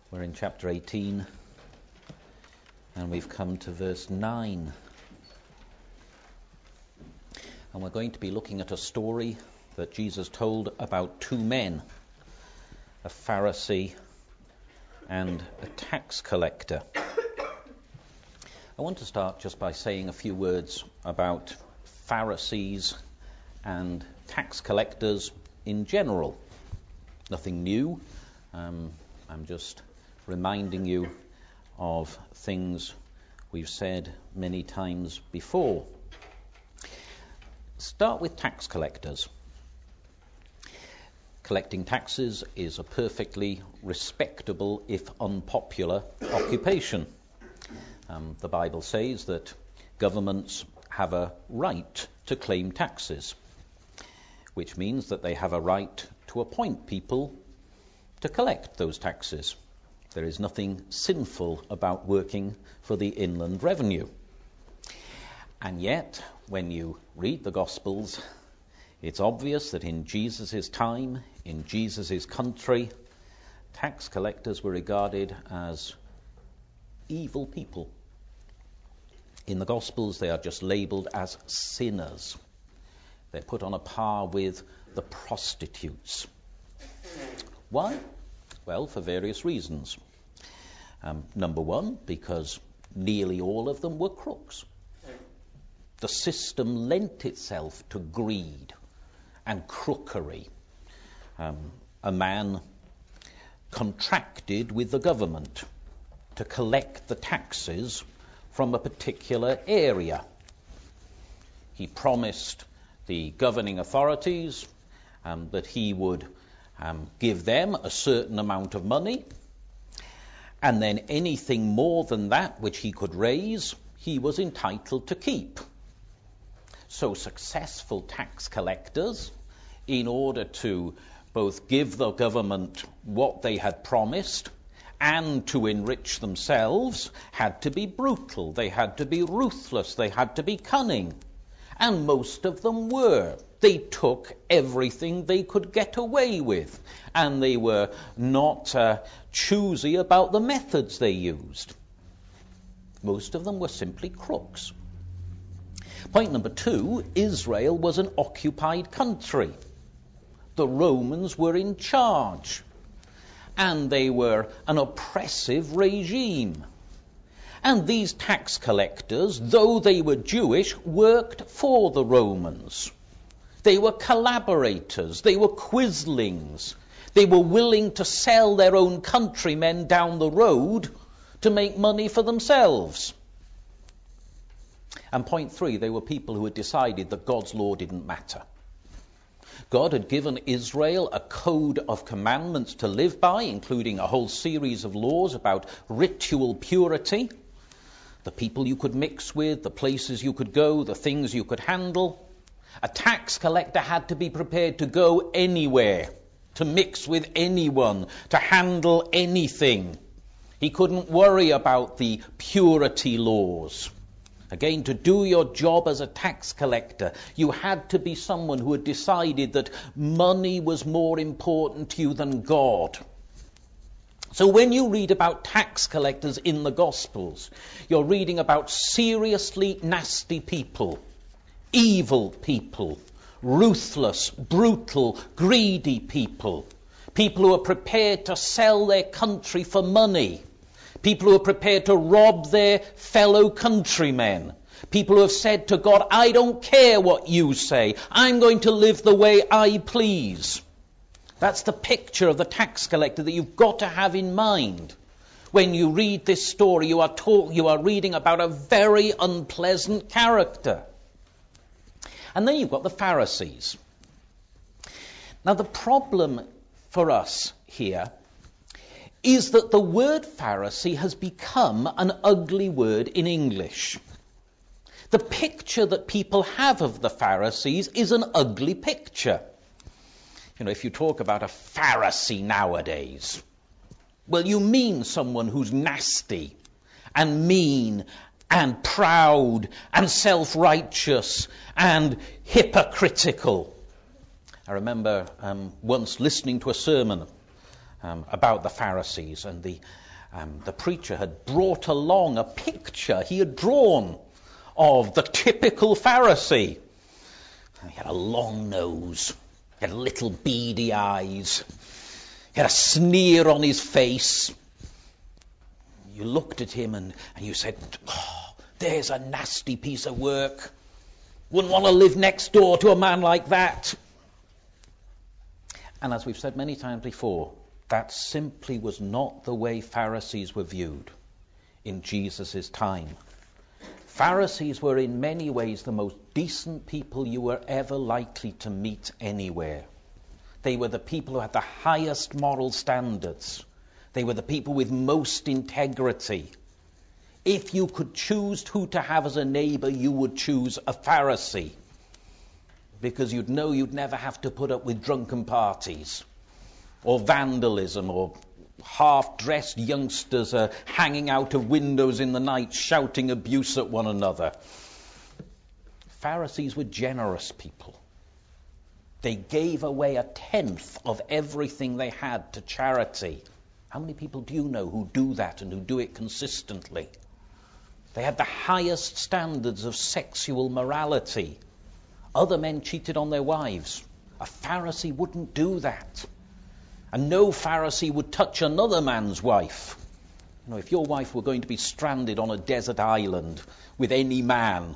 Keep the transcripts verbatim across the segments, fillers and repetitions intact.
We're in chapter eighteen, and we've come to verse nine. And we're going to be looking at a story that Jesus told about two men, a Pharisee and a tax collector. I want to start just by saying a few words about Pharisees and tax collectors in general. Nothing new. Um, I'm just reminding you of things we've said many times before. Start with tax collectors. Collecting taxes is a perfectly respectable, if unpopular, occupation. Um, the Bible says that governments have a right to claim taxes, which means that they have a right to appoint people to collect those taxes. There is nothing sinful about working for the Inland Revenue. And yet, when you read the Gospels, it's obvious that in Jesus' time, in Jesus' country, tax collectors were regarded as evil people. In the Gospels, they are just labelled as sinners. They're put on a par with the prostitutes. Why? Well, for various reasons. Um, number one, because nearly all of them were crooks. The system lent itself to greed and crookery. Um, a man contracted with the government to collect the taxes from a particular area. He promised the governing authorities um, that he would um, give them a certain amount of money, and then anything more than that which he could raise, he was entitled to keep. So successful tax collectors, in order to both give the government what they had promised and to enrich themselves, had to be brutal, they had to be ruthless, they had to be cunning. And most of them were. They took everything they could get away with. And they were not uh, choosy about the methods they used. Most of them were simply crooks. Point number two, Israel was an occupied country. The Romans were in charge. And they were an oppressive regime. And these tax collectors, though they were Jewish, worked for the Romans. They were collaborators. They were quislings. They were willing to sell their own countrymen down the road to make money for themselves. And point three, they were people who had decided that God's law didn't matter. God had given Israel a code of commandments to live by, including a whole series of laws about ritual purity, the people you could mix with, the places you could go, the things you could handle. A tax collector had to be prepared to go anywhere, to mix with anyone, to handle anything. He couldn't worry about the purity laws. Again, to do your job as a tax collector, you had to be someone who had decided that money was more important to you than God. So when you read about tax collectors in the Gospels, you're reading about seriously nasty people, evil people, ruthless, brutal, greedy people, people who are prepared to sell their country for money, people who are prepared to rob their fellow countrymen, people who have said to God, I don't care what you say, I'm going to live the way I please. That's the picture of the tax collector that you've got to have in mind. When you read this story, you are talk, you are reading about a very unpleasant character. And then you've got the Pharisees. Now the problem for us here is that the word Pharisee has become an ugly word in English. The picture that people have of the Pharisees is an ugly picture. You know, if you talk about a Pharisee nowadays, well, you mean someone who's nasty and mean and proud and self-righteous and hypocritical. I remember um, once listening to a sermon um, about the Pharisees, and the um, the preacher had brought along a picture he had drawn of the typical Pharisee. He had a long nose, he had little beady eyes, he had a sneer on his face. You looked at him and, and you said, oh, there's a nasty piece of work. Wouldn't want to live next door to a man like that. And as we've said many times before, that simply was not the way Pharisees were viewed in Jesus' time. Pharisees were in many ways the most decent people you were ever likely to meet anywhere. They were the people who had the highest moral standards. They were the people with most integrity. If you could choose who to have as a neighbor, you would choose a Pharisee, because you'd know you'd never have to put up with drunken parties or vandalism or half-dressed youngsters uh, hanging out of windows in the night shouting abuse at one another. Pharisees were generous people. They gave away a tenth of everything they had to charity. How many people do you know who do that and who do it consistently? They had the highest standards of sexual morality. Other men cheated on their wives. A Pharisee wouldn't do that. And no Pharisee would touch another man's wife. You know, if your wife were going to be stranded on a desert island with any man,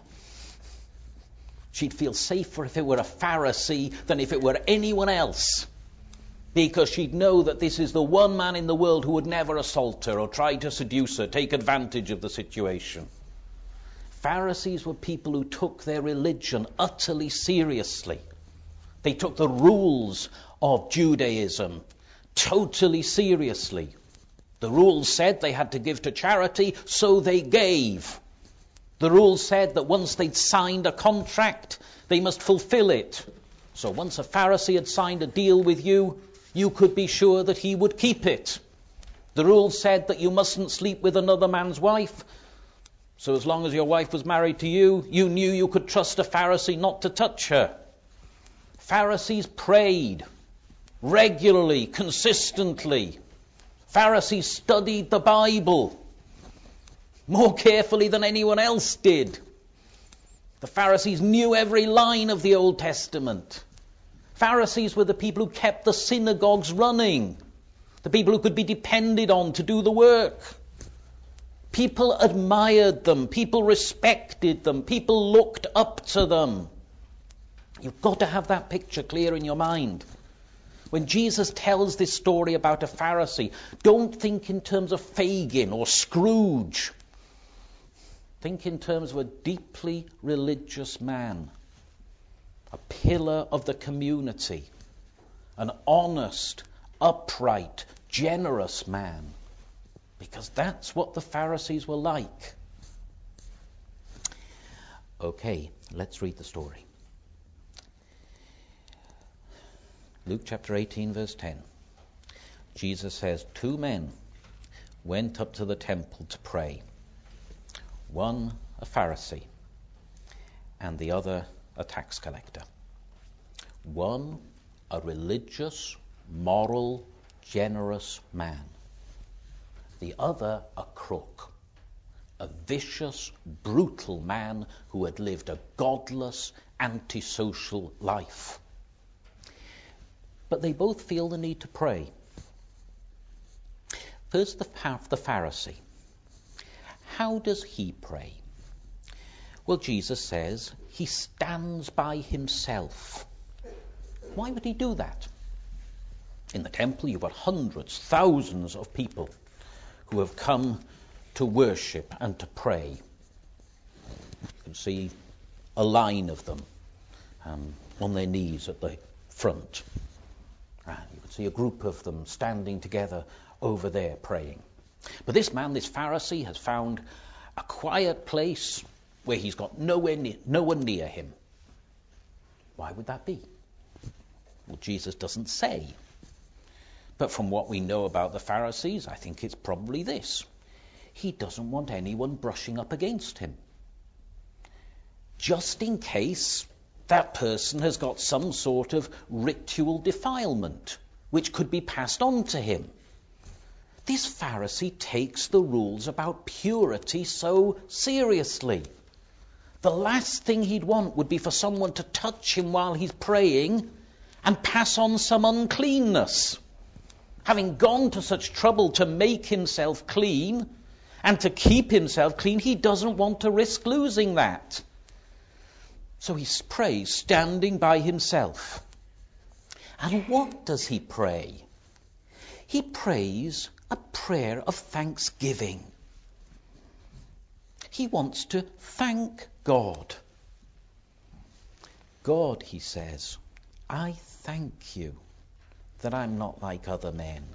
she'd feel safer if it were a Pharisee than if it were anyone else, because she'd know that this is the one man in the world who would never assault her or try to seduce her, take advantage of the situation. Pharisees were people who took their religion utterly seriously. They took the rules of Judaism totally seriously. The rules said they had to give to charity, so they gave. The rules said that once they'd signed a contract, they must fulfill it. So once a Pharisee had signed a deal with you, you could be sure that he would keep it. The rules said that you mustn't sleep with another man's wife. So as long as your wife was married to you, you knew you could trust a Pharisee not to touch her. Pharisees prayed regularly, consistently. Pharisees studied the Bible more carefully than anyone else did. The Pharisees knew every line of the Old Testament. Pharisees were the people who kept the synagogues running, the people who could be depended on to do the work. People admired them, people respected them, people looked up to them. You've got to have that picture clear in your mind. When Jesus tells this story about a Pharisee, don't think in terms of Fagin or Scrooge. Think in terms of a deeply religious man, a pillar of the community, an honest, upright, generous man. Because that's what the Pharisees were like. Okay, let's read the story. Luke chapter eighteen, verse ten. Jesus says, two men went up to the temple to pray. One a Pharisee, and the other a tax collector. One a religious, moral, generous man. The other a crook, a vicious, brutal man who had lived a godless, antisocial life. But they both feel the need to pray. First, the, the Pharisee. How does he pray? Well, Jesus says he stands by himself. Why would he do that? In the temple, you've got hundreds, thousands of people who have come to worship and to pray. You can see a line of them um, on their knees at the front. And you can see a group of them standing together over there praying. But this man, this Pharisee, has found a quiet place where he's got nowhere near, no one near him. Why would that be? Well, Jesus doesn't say. But from what we know about the Pharisees, I think it's probably this. He doesn't want anyone brushing up against him. Just in case that person has got some sort of ritual defilement, which could be passed on to him. This Pharisee takes the rules about purity so seriously. The last thing he'd want would be for someone to touch him while he's praying and pass on some uncleanness. Having gone to such trouble to make himself clean and to keep himself clean, he doesn't want to risk losing that. So he prays standing by himself. And what does he pray? He prays a prayer of thanksgiving. He wants to thank God. God, he says, I thank you that I'm not like other men.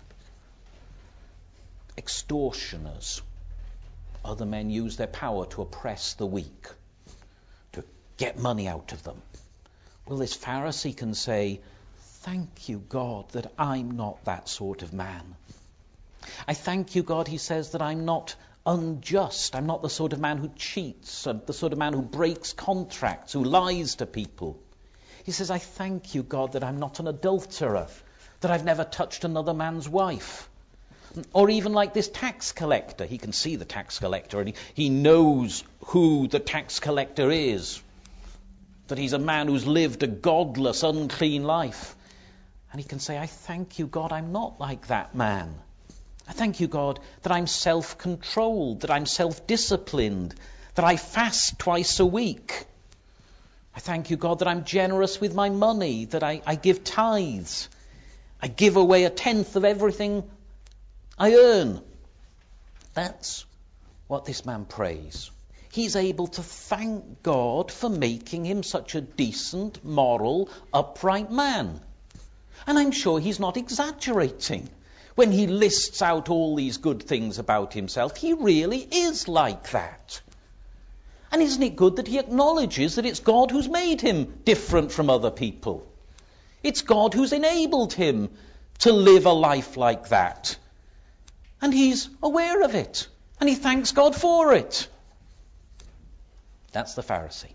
Extortioners. Other men use their power to oppress the weak, to get money out of them. Well, this Pharisee can say, thank you, God, that I'm not that sort of man. I thank you, God, he says, that I'm not unjust. I'm not the sort of man who cheats, the sort of man who breaks contracts, who lies to people. He says, I thank you, God, that I'm not an adulterer, that I've never touched another man's wife. Or even like this tax collector. He can see the tax collector and he, he knows who the tax collector is. That he's a man who's lived a godless, unclean life. And he can say, I thank you, God, I'm not like that man. I thank you, God, that I'm self-controlled, that I'm self-disciplined, that I fast twice a week. I thank you, God, that I'm generous with my money, that I, I give tithes. I give away a tenth of everything I earn. That's what this man prays. He's able to thank God for making him such a decent, moral, upright man. And I'm sure he's not exaggerating when he lists out all these good things about himself. He really is like that. And isn't it good that he acknowledges that it's God who's made him different from other people? It's God who's enabled him to live a life like that. And he's aware of it. And he thanks God for it. That's the Pharisee.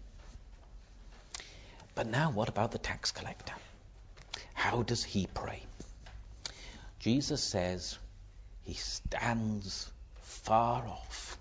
But now what about the tax collector? How does he pray? Jesus says he stands far off.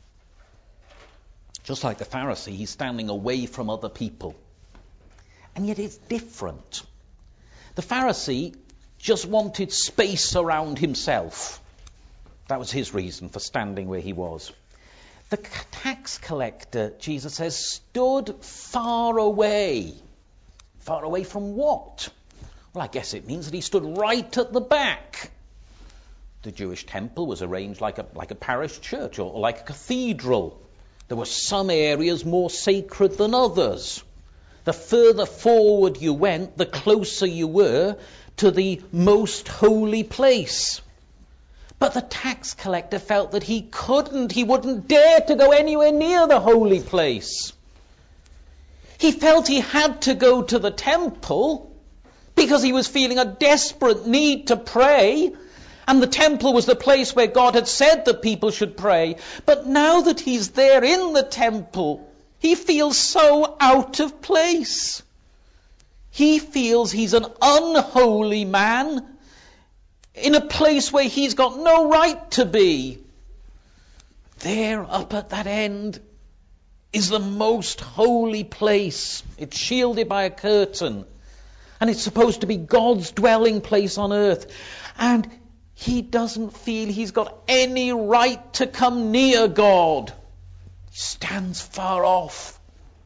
Just like the Pharisee, he's standing away from other people. And yet it's different. The Pharisee just wanted space around himself. That was his reason for standing where he was. The tax collector, Jesus says, stood far away. Far away from what? Well, I guess it means that he stood right at the back. The Jewish temple was arranged like a, like a parish church or, or like a cathedral. There were some areas more sacred than others. The further forward you went, the closer you were to the most holy place. But the tax collector felt that he couldn't, he wouldn't dare to go anywhere near the holy place. He felt he had to go to the temple because he was feeling a desperate need to pray, and the temple was the place where God had said that people should pray. But now that he's there in the temple, he feels so out of place. He feels he's an unholy man in a place where he's got no right to be. There, up at that end, is the most holy place. It's shielded by a curtain. And it's supposed to be God's dwelling place on earth. And he doesn't feel he's got any right to come near God. He stands far off.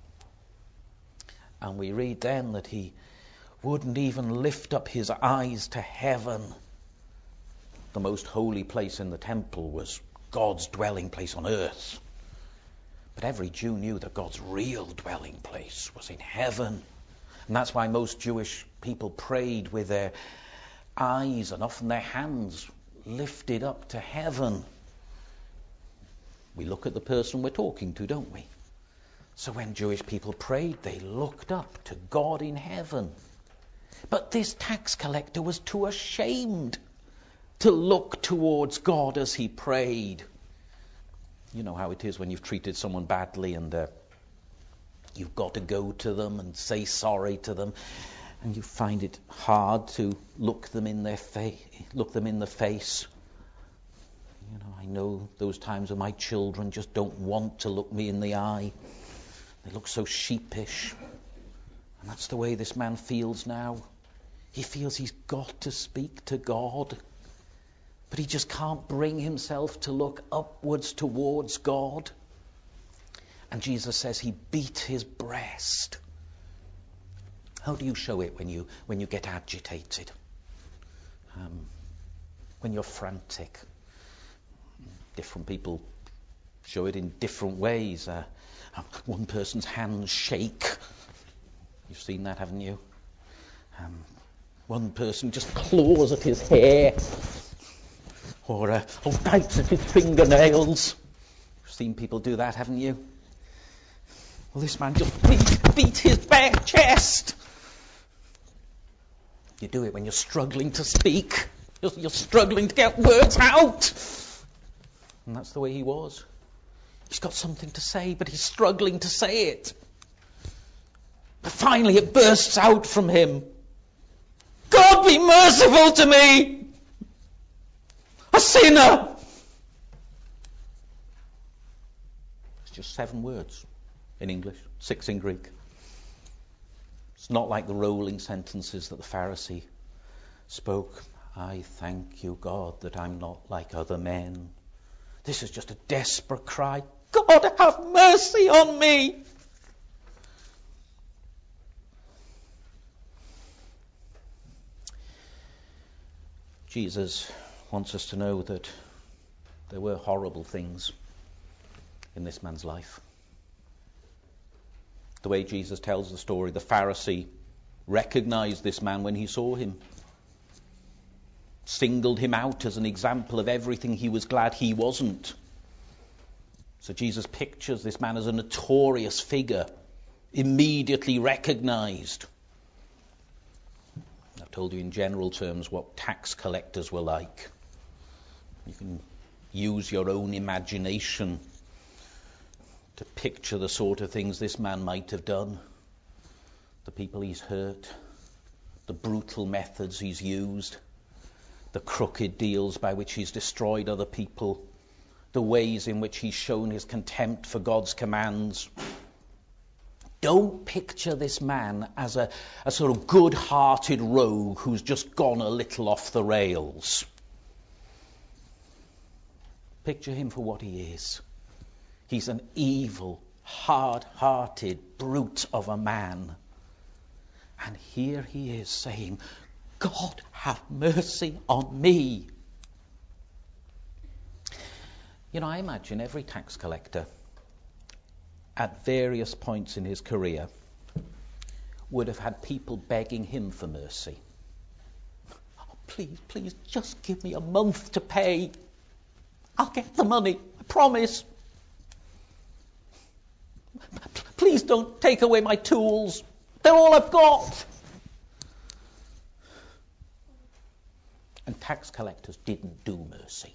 And we read then that he wouldn't even lift up his eyes to heaven. The most holy place in the temple was God's dwelling place on earth. But every Jew knew that God's real dwelling place was in heaven. And that's why most Jewish people prayed with their eyes and often their hands lifted up to heaven. We look at the person we're talking to, don't we? So when Jewish people prayed, they looked up to God in heaven. But this tax collector was too ashamed to look towards God as he prayed. You know how it is when you've treated someone badly and uh, you've got to go to them and say sorry to them. and you find it hard to look them in their face, look them in the face. You know, I know those times when my children just don't want to look me in the eye. They look so sheepish. And that's the way this man feels now. He feels he's got to speak to God, but he just can't bring himself to look upwards towards God. And Jesus says he beat his breast. How do you show it when you when you get agitated? Um, when you're frantic? Different people show it in different ways. Uh, one person's hands shake. You've seen that, haven't you? Um, one person just claws at his hair, or uh, or bites at his fingernails. You've seen people do that, haven't you? Well, this man just beat, beat his bare chest. You do it when you're struggling to speak. You're, you're struggling to get words out. And that's the way he was. He's got something to say, but he's struggling to say it. But finally it bursts out from him. God, be merciful to me, a sinner. It's just seven words in English, six in Greek. It's not like the rolling sentences that the Pharisee spoke. I thank you, God, that I'm not like other men. This is just a desperate cry. God, have mercy on me. Jesus wants us to know that there were horrible things in this man's life. The way Jesus tells the story, the Pharisee recognized this man when he saw him, singled him out as an example of everything he was glad he wasn't. So Jesus pictures this man as a notorious figure, immediately recognized. I've told you in general terms what tax collectors were like. You can use your own imagination to picture the sort of things this man might have done, the people he's hurt, the brutal methods he's used, the crooked deals by which he's destroyed other people, the ways in which he's shown his contempt for God's commands. Don't picture this man as a, a sort of good-hearted rogue who's just gone a little off the rails. Picture him for what he is. He's an evil, hard-hearted brute of a man. And here he is saying, God, have mercy on me. You know, I imagine every tax collector at various points in his career would have had people begging him for mercy. Oh, please, please, just give me a month to pay. I'll get the money, I promise. Please don't take away my tools. They're all I've got. And tax collectors didn't do mercy.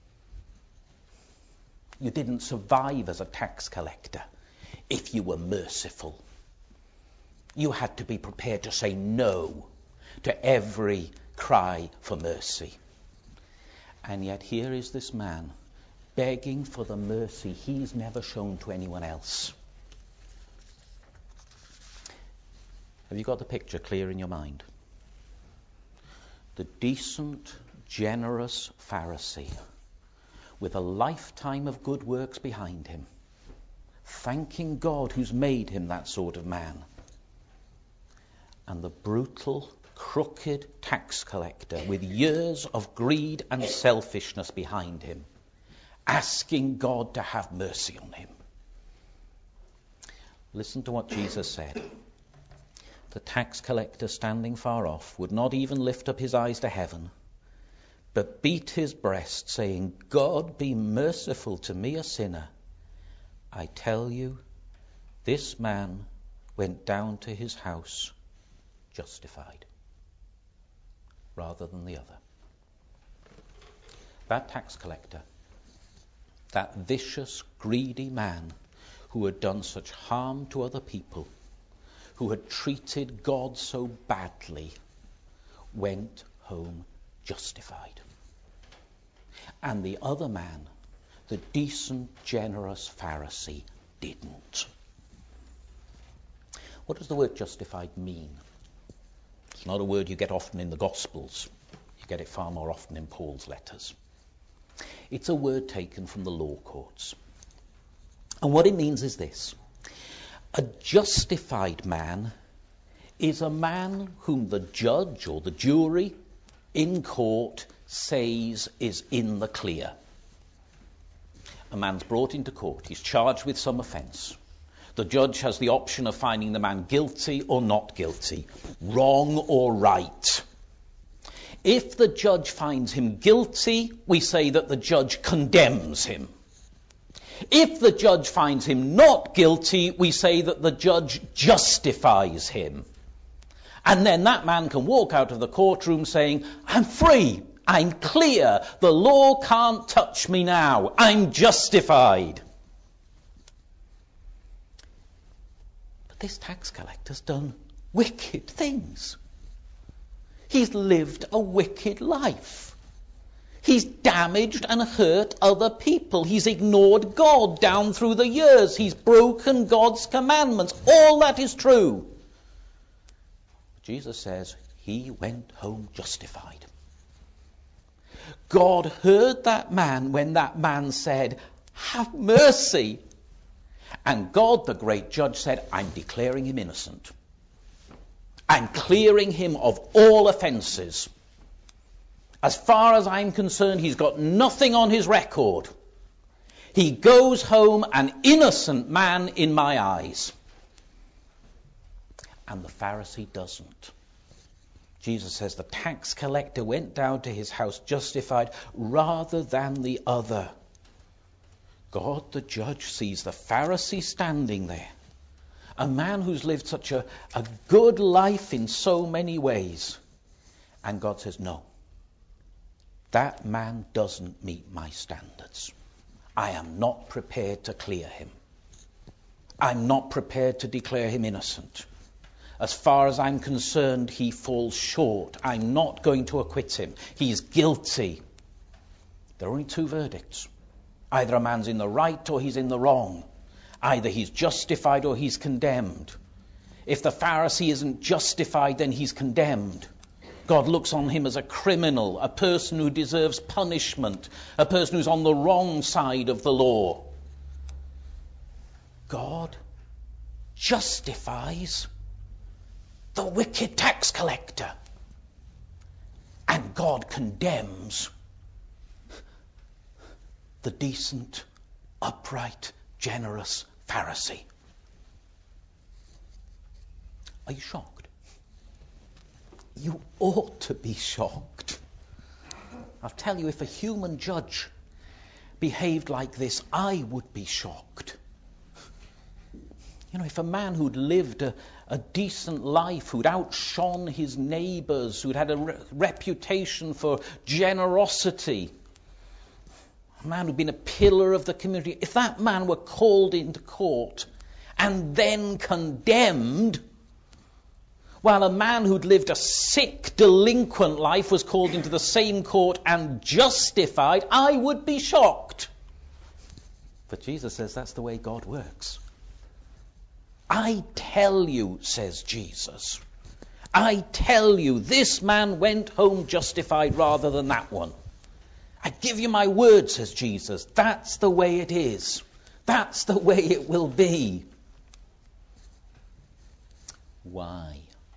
You didn't survive as a tax collector if you were merciful. You had to be prepared to say no to every cry for mercy. And yet here is this man begging for the mercy he's never shown to anyone else. Have you got the picture clear in your mind? The decent, generous Pharisee with a lifetime of good works behind him, thanking God who's made him that sort of man. And the brutal, crooked tax collector with years of greed and selfishness behind him, asking God to have mercy on him. Listen to what Jesus said. The tax collector, standing far off, would not even lift up his eyes to heaven, but beat his breast, saying, God, be merciful to me, a sinner. I tell you, this man went down to his house justified, rather than the other. That tax collector, that vicious, greedy man who had done such harm to other people, who had treated God so badly went home justified. And the other man, the decent, generous Pharisee, didn't. What does the word justified mean? It's not a word you get often in the Gospels. You get it far more often in Paul's letters. It's a word taken from the law courts. And what it means is this. A justified man is a man whom the judge or the jury in court says is in the clear. A man's brought into court. He's charged with some offence. The judge has the option of finding the man guilty or not guilty, wrong or right. If the judge finds him guilty, we say that the judge condemns him. If the judge finds him not guilty, we say that the judge justifies him. And then that man can walk out of the courtroom saying, I'm free, I'm clear, the law can't touch me now, I'm justified. But this tax collector's done wicked things. He's lived a wicked life. He's damaged and hurt other people. He's ignored God down through the years. He's broken God's commandments. All that is true. Jesus says he went home justified. God heard that man when that man said, have mercy. And God, the great judge, said, I'm declaring him innocent. I'm clearing him of all offences. As far as I'm concerned, he's got nothing on his record. He goes home an innocent man in my eyes. And the Pharisee doesn't. Jesus says the tax collector went down to his house justified rather than the other. God, the judge, sees the Pharisee standing there. A man who's lived such a, a good life in so many ways. And God says, no. That man doesn't meet my standards. I am not prepared to clear him. I'm not prepared to declare him innocent. As far as I'm concerned, he falls short. I'm not going to acquit him. He's guilty. There are only two verdicts. Either a man's in the right or he's in the wrong. Either he's justified or he's condemned. If the Pharisee isn't justified, then he's condemned. God looks on him as a criminal, a person who deserves punishment, a person who's on the wrong side of the law. God justifies the wicked tax collector. And God condemns the decent, upright, generous Pharisee. Are you shocked? You ought to be shocked. I'll tell you, if a human judge behaved like this, I would be shocked. You know, if a man who'd lived a, a decent life, who'd outshone his neighbours, who'd had a re- reputation for generosity, a man who'd been a pillar of the community, if that man were called into court and then condemned, while a man who'd lived a sick, delinquent life was called into the same court and justified, I would be shocked. But Jesus says that's the way God works. I tell you, says Jesus, I tell you, this man went home justified rather than that one. I give you my word, says Jesus. That's the way it is. That's the way it will be. Why?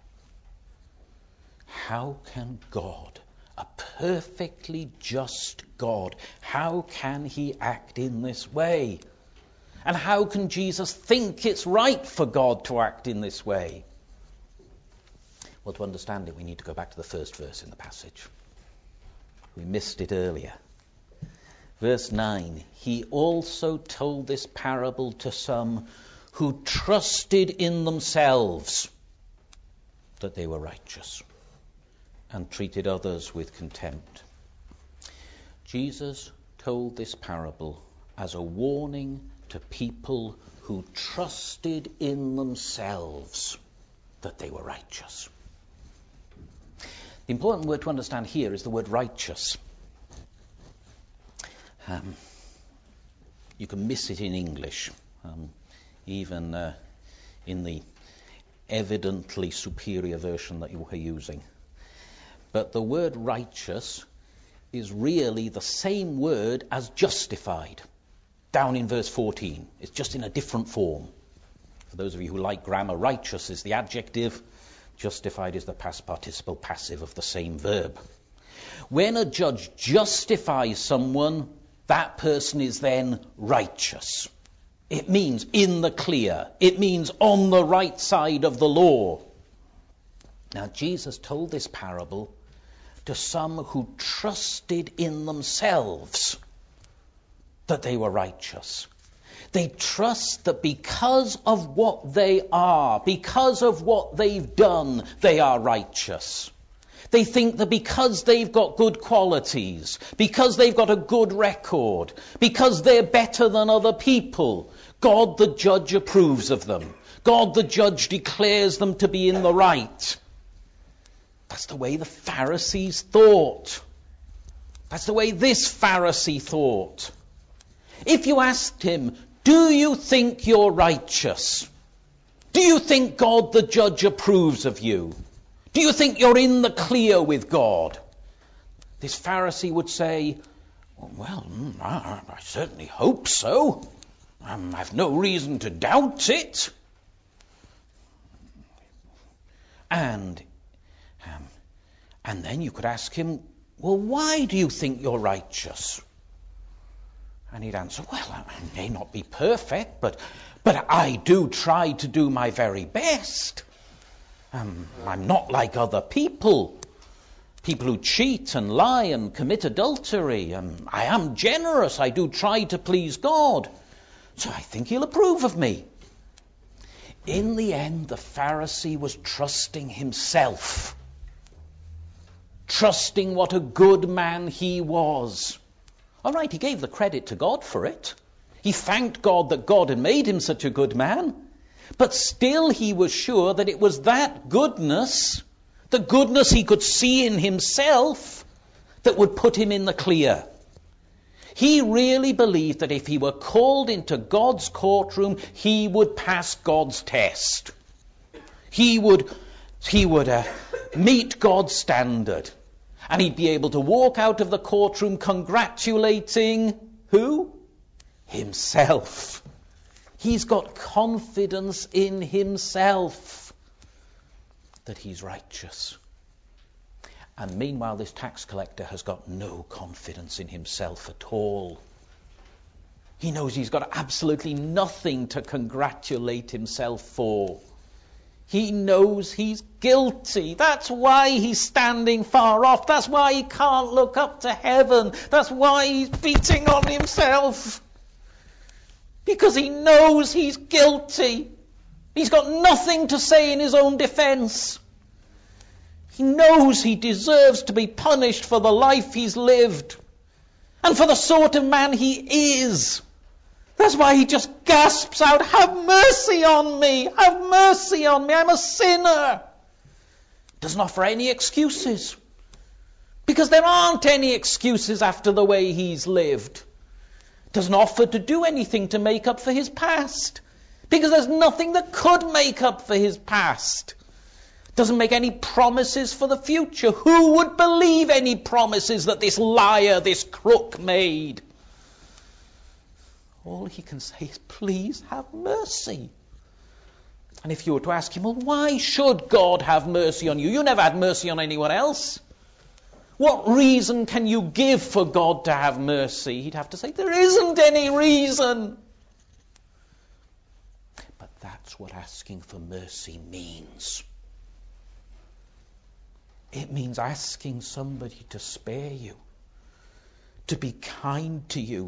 How can God, a perfectly just God, how can he act in this way? And how can Jesus think it's right for God to act in this way? Well, to understand it, we need to go back to the first verse in the passage. We missed it earlier. Verse nine, he also told this parable to some who trusted in themselves that they were righteous and treated others with contempt. Jesus told this parable as a warning to people who trusted in themselves that they were righteous. The important word to understand here is the word righteous. Um, you can miss it in English, um, even uh, in the evidently superior version that you are using. But the word righteous is really the same word as justified, down in verse fourteen. It's just in a different form. For those of you who like grammar, righteous is the adjective, justified is the past participle passive of the same verb. When a judge justifies someone, that person is then righteous. It means in the clear. It means on the right side of the law. Now, Jesus told this parable to some who trusted in themselves that they were righteous. They trust that because of what they are, because of what they've done, they are righteous. They think that because they've got good qualities, because they've got a good record, because they're better than other people, God the judge approves of them. God the judge declares them to be in the right. That's the way the Pharisees thought. That's the way this Pharisee thought. If you asked him, do you think you're righteous? Do you think God the judge approves of you? Do you think you're in the clear with God? This Pharisee would say, well, I, I certainly hope so. Um, I've no reason to doubt it. And, um, and then you could ask him, well, why do you think you're righteous? And he'd answer, well, I may not be perfect, but, but I do try to do my very best. Um, I'm not like other people, people who cheat and lie and commit adultery. Um, I am generous. I do try to please God. So I think he'll approve of me. In the end, the Pharisee was trusting himself, trusting what a good man he was. All right, he gave the credit to God for it. He thanked God that God had made him such a good man. But still he was sure that it was that goodness, the goodness he could see in himself, that would put him in the clear. He really believed that if he were called into God's courtroom, he would pass God's test. He would, he would uh, meet God's standard. And he'd be able to walk out of the courtroom congratulating who? Himself. He's got confidence in himself that he's righteous. And meanwhile, this tax collector has got no confidence in himself at all. He knows he's got absolutely nothing to congratulate himself for. He knows he's guilty. That's why he's standing far off. That's why he can't look up to heaven. That's why he's beating on himself. Because he knows he's guilty. He's got nothing to say in his own defense. He knows he deserves to be punished for the life he's lived and for the sort of man he is. That's why he just gasps out, have mercy on me, have mercy on me, I'm a sinner. Doesn't offer any excuses. Because there aren't any excuses after the way he's lived. Doesn't offer to do anything to make up for his past. Because there's nothing that could make up for his past. Doesn't make any promises for the future. Who would believe any promises that this liar, this crook made? All he can say is, please have mercy. And if you were to ask him, well, why should God have mercy on you? You never had mercy on anyone else. What reason can you give for God to have mercy? He'd have to say, there isn't any reason. But that's what asking for mercy means. It means asking somebody to spare you, to be kind to you,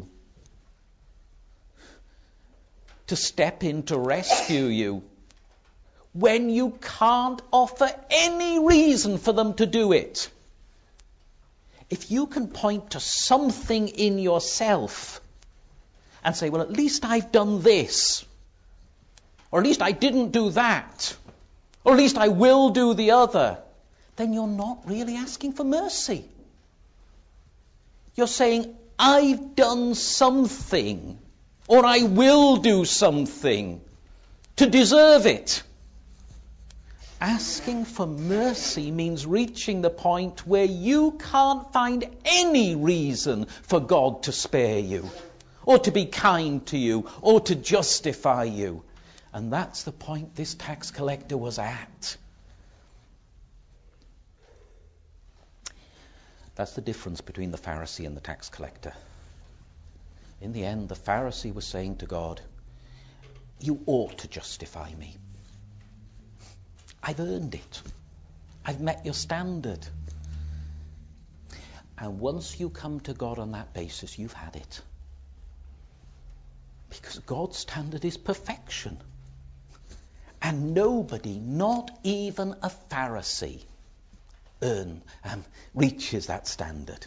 to step in to rescue you, when you can't offer any reason for them to do it. If you can point to something in yourself and say, well, at least I've done this, or at least I didn't do that, or at least I will do the other, then you're not really asking for mercy. You're saying, I've done something, or I will do something to deserve it. Asking for mercy means reaching the point where you can't find any reason for God to spare you, or to be kind to you, or to justify you. And that's the point this tax collector was at. That's the difference between the Pharisee and the tax collector. In the end, the Pharisee was saying to God, you ought to justify me. I've earned it. I've met your standard. And once you come to God on that basis, you've had it. Because God's standard is perfection. And nobody, not even a Pharisee, earn, um, reaches that standard.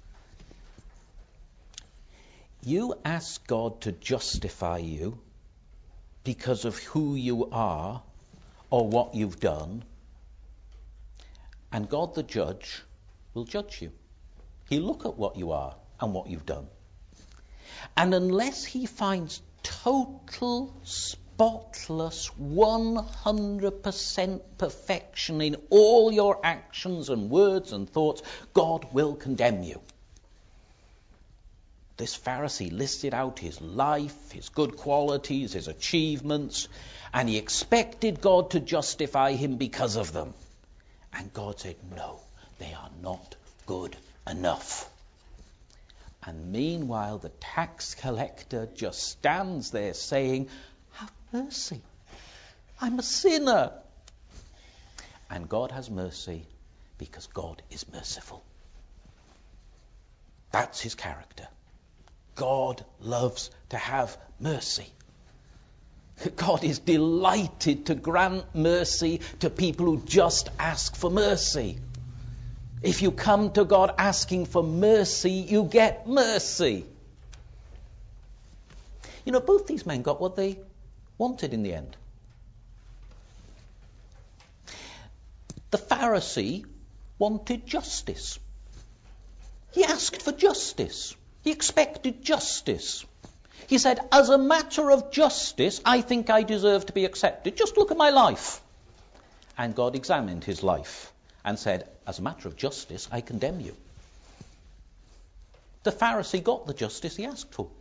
You ask God to justify you because of who you are or what you've done, and God the judge will judge you. He'll look at what you are and what you've done. And unless he finds total, spotless, one hundred percent perfection in all your actions and words and thoughts, God will condemn you. This Pharisee listed out his life, his good qualities, his achievements, and he expected God to justify him because of them. And God said, no, they are not good enough. And meanwhile, the tax collector just stands there saying, have mercy. I'm a sinner. And God has mercy because God is merciful. That's his character. God loves to have mercy. God is delighted to grant mercy to people who just ask for mercy. If you come to God asking for mercy, you get mercy. You know, both these men got what they wanted in the end. The Pharisee wanted justice. He asked for justice. He expected justice. He said, as a matter of justice, I think I deserve to be accepted. Just look at my life. And God examined his life and said, as a matter of justice, I condemn you. The Pharisee got the justice he asked for.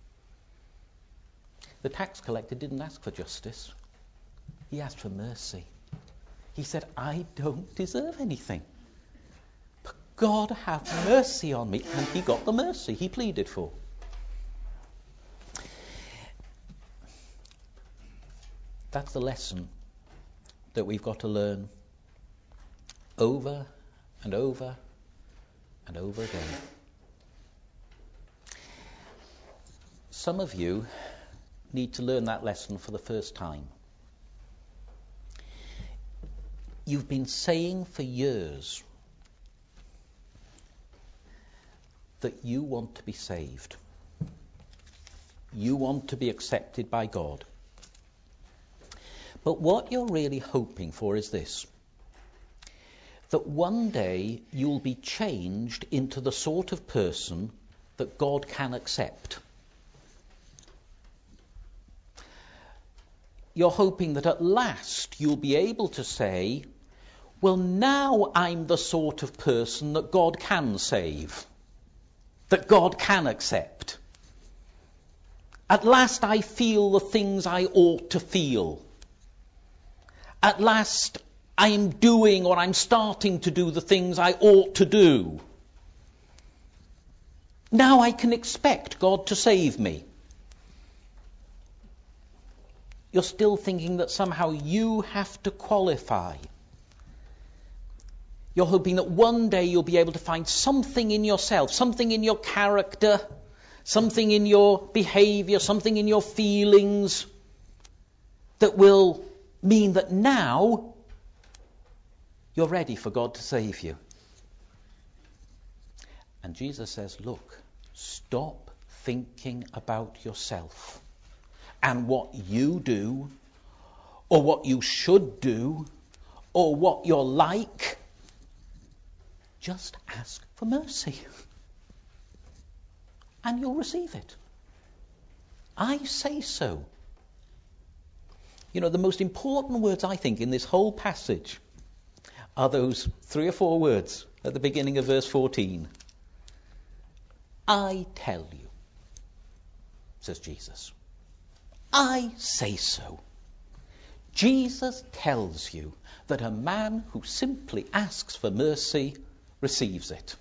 The tax collector didn't ask for justice. He asked for mercy. He said, I don't deserve anything. But God, have mercy on me. And he got the mercy he pleaded for. That's the lesson that we've got to learn over and over and over again. Some of you need to learn that lesson for the first time. You've been saying for years that you want to be saved. You want to be accepted by God. But what you're really hoping for is this: that one day you'll be changed into the sort of person that God can accept. You're hoping that at last you'll be able to say, well, now I'm the sort of person that God can save, that God can accept. At last I feel the things I ought to feel. At last I'm doing or I'm starting to do the things I ought to do. Now I can expect God to save me. You're still thinking that somehow you have to qualify. You're hoping that one day you'll be able to find something in yourself, something in your character, something in your behavior, something in your feelings that will mean that now you're ready for God to save you. And Jesus says, look, stop thinking about yourself and what you do or what you should do or what you're like. Just ask for mercy. And you'll receive it. I say so. You know, the most important words, I think, in this whole passage are those three or four words at the beginning of verse fourteen. I tell you, says Jesus. I say so. Jesus tells you that a man who simply asks for mercy receives it.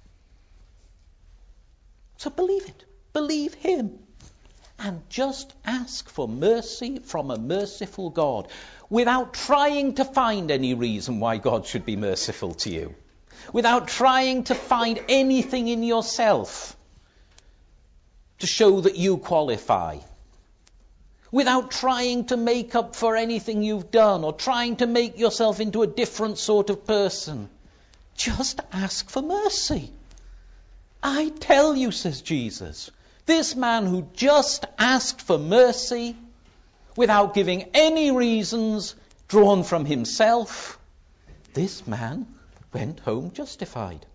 So believe it. Believe him. And just ask for mercy from a merciful God without trying to find any reason why God should be merciful to you. Without trying to find anything in yourself to show that you qualify. Without trying to make up for anything you've done or trying to make yourself into a different sort of person. Just ask for mercy. I tell you, says Jesus, this man who just asked for mercy without giving any reasons drawn from himself, this man went home justified.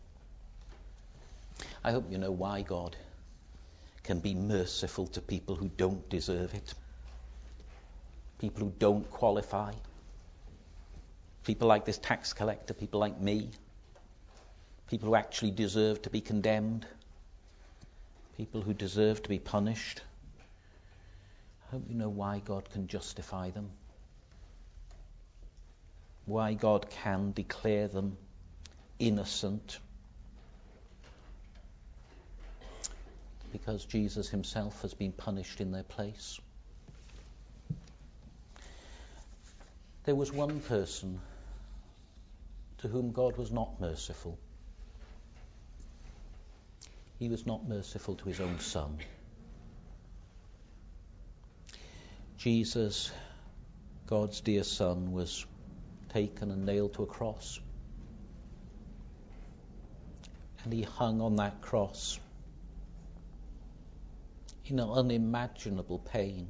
I hope you know why God can be merciful to people who don't deserve it. People who don't qualify. People like this tax collector, people like me. People who actually deserve to be condemned. People who deserve to be punished. I hope you know why God can justify them. Why God can declare them innocent. Because Jesus himself has been punished in their place. There was one person to whom God was not merciful. He was not merciful to his own son. Jesus, God's dear son, was taken and nailed to a cross. And he hung on that cross in unimaginable pain.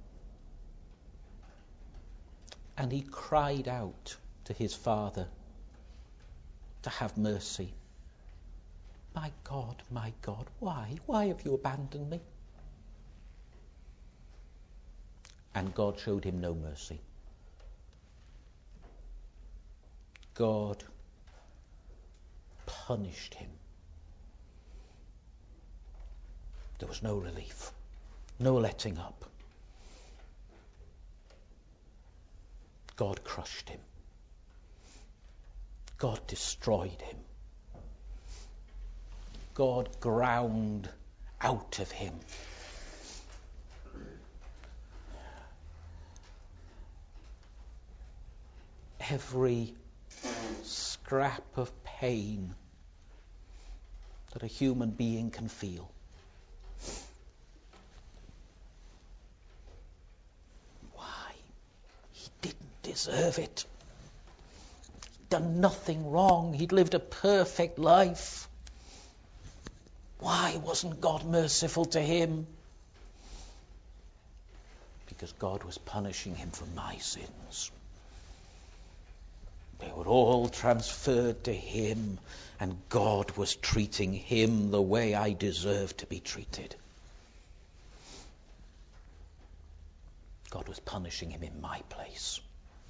And he cried out to his Father to have mercy. My God, my God, why? Why have you abandoned me? And God showed him no mercy. God punished him. There was no relief, no letting up. God crushed him. God destroyed him. God ground out of him every scrap of pain that a human being can feel. Why? He didn't deserve it. He'd done nothing wrong. He'd lived a perfect life. Why wasn't God merciful to him? Because God was punishing him for my sins. They were all transferred to him, and God was treating him the way I deserved to be treated. God was punishing him in my place.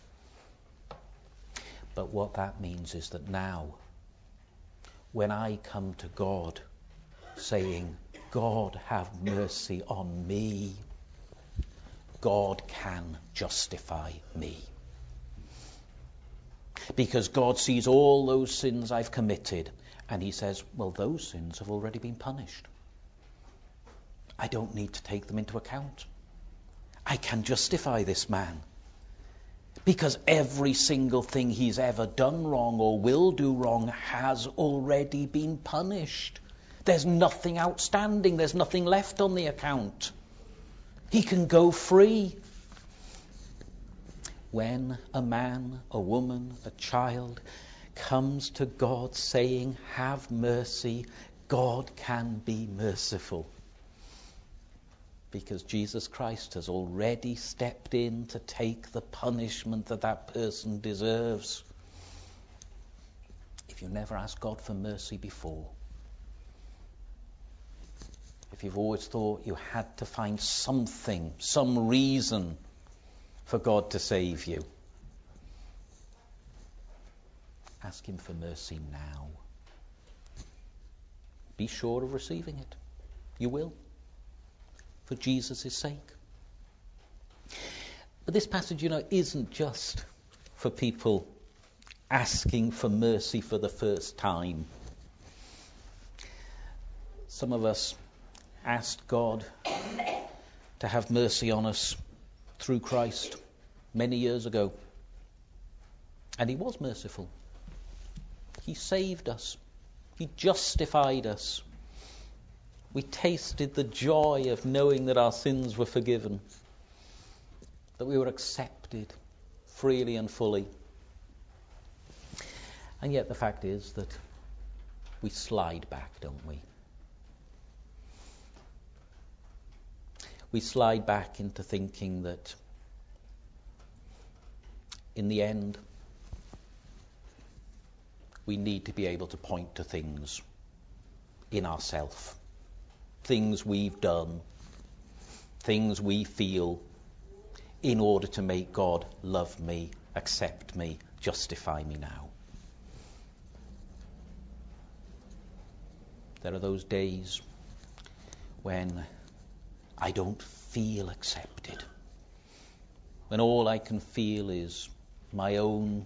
But what that means is that now, when I come to God saying, God, have mercy on me, God can justify me. Because God sees all those sins I've committed, and he says, well, those sins have already been punished. I don't need to take them into account. I can justify this man. Because every single thing he's ever done wrong or will do wrong has already been punished. There's nothing outstanding. There's nothing left on the account. He can go free. When a man, a woman, a child comes to God saying, have mercy, God can be merciful. Because Jesus Christ has already stepped in to take the punishment that that person deserves. if you never asked God for mercy before, if you've always thought you had to find something, some reason for God to save you, ask him for mercy now. Be sure of receiving it. You will, for Jesus' sake. But this passage, you know, isn't just for people asking for mercy for the first time. Some of us asked God to have mercy on us through Christ many years ago. And he was merciful. He saved us. He justified us. We tasted the joy of knowing that our sins were forgiven, that we were accepted freely and fully. And yet the fact is that we slide back, don't we? We slide back into thinking that in the end we need to be able to point to things in ourselves, things we've done, things we feel, in order to make God love me, accept me, justify me now. There are those days when I don't feel accepted, when all I can feel is my own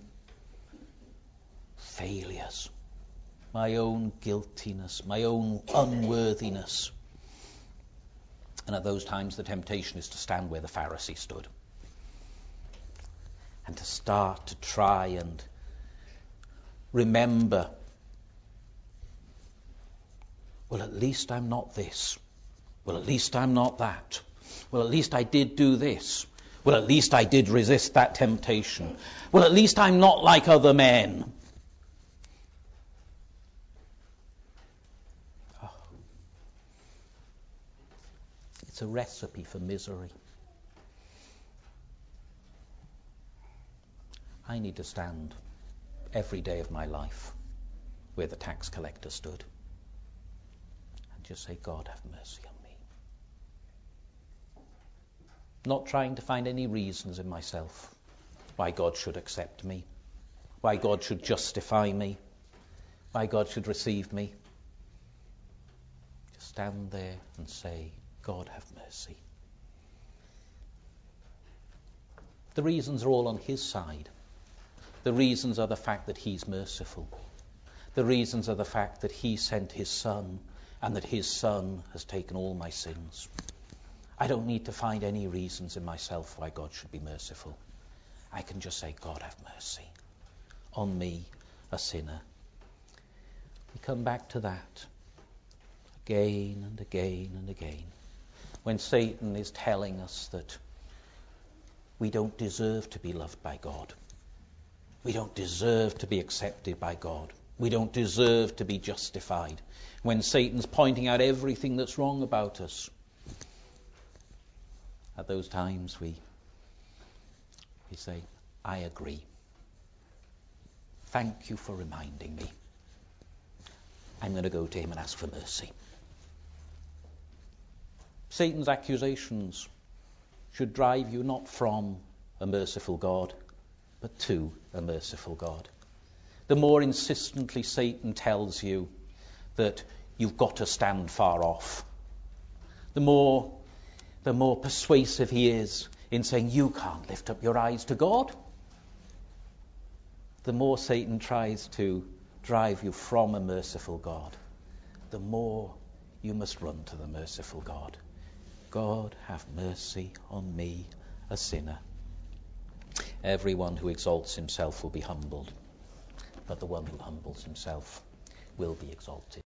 failures, my own guiltiness, my own unworthiness. And at those times the temptation is to stand where the Pharisee stood and to start to try and remember, well, at least I'm not this. Well, at least I'm not that. Well, at least I did do this. Well, at least I did resist that temptation. Well, at least I'm not like other men. Oh. It's a recipe for misery. I need to stand every day of my life where the tax collector stood and just say, God, have mercy on me. Not trying to find any reasons in myself why God should accept me, why God should justify me, why God should receive me. Just stand there and say, God, have mercy. The reasons are all on his side. The reasons are the fact that he's merciful. The reasons are the fact that he sent his Son and that his Son has taken all my sins. I don't need to find any reasons in myself why God should be merciful. I can just say, God, have mercy on me, a sinner. We come back to that again and again and again. When Satan is telling us that we don't deserve to be loved by God. We don't deserve to be accepted by God. We don't deserve to be justified. When Satan's pointing out everything that's wrong about us. At those times we, we say, I agree. Thank you for reminding me. I'm going to go to him and ask for mercy. Satan's accusations should drive you not from a merciful God, but to a merciful God. The more insistently Satan tells you that you've got to stand far off, the more the more persuasive he is in saying you can't lift up your eyes to God, the more Satan tries to drive you from a merciful God, the more you must run to the merciful God. God, have mercy on me, a sinner. Everyone who exalts himself will be humbled, but the one who humbles himself will be exalted.